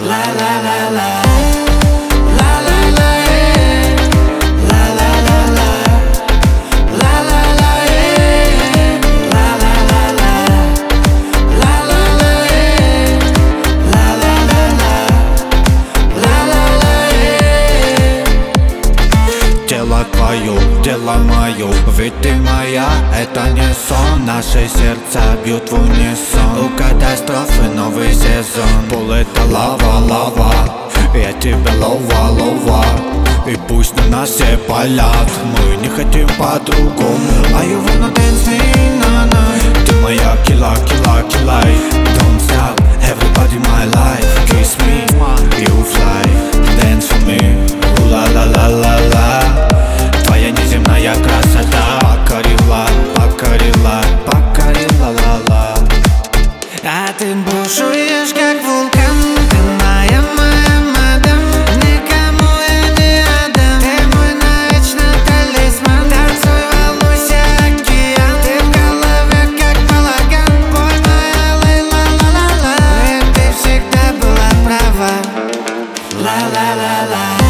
La la la la. Тело твое, дело мое, ведь ты моя, это не сон. Наши сердца бьют в унисон. У катастрофы новый сезон. Пол это лава, лава, я тебя лова, лова. И пусть на нас все палят, мы не хотим по-другому. Are you wanna dance me, na na? Ты моя кила, кила, килай. Don't stop, everybody my life. Kiss me, you fly, dance for me. La la la la la. Твоя неземная красота покорила, покорила, покорила, ла-ла. А ты бушуешь, как вулкан. Ты моя, моя мадам. Никому я не отдам. Ты мой навечно талисман. Танцуй, волнуйся, океан. Ты в голове, как балаган. Пой моя лейла, ла-ла-ла. Ведь ты всегда была права. Ла-ла-ла-ла.